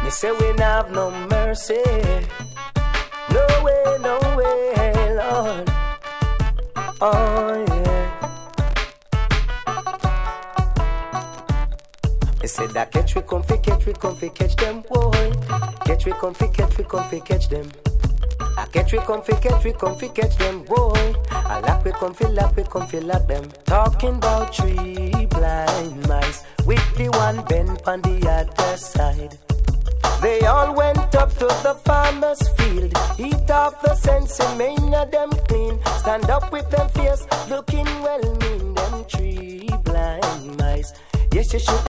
Me say we not have no mercy. No way, Lord. Oh yeah. Me say that catch we come fi catch them, boy. Catch we come fi catch them. I catch we come fi catch them, boy. I lock we come fi lock them. Talking about 3 blind mice with the one bent on the other side. They all went up to the farmer's field. Eat off the sense and many of them clean. Stand up with them fierce, looking well mean. Them 3 blind mice. Yes, you should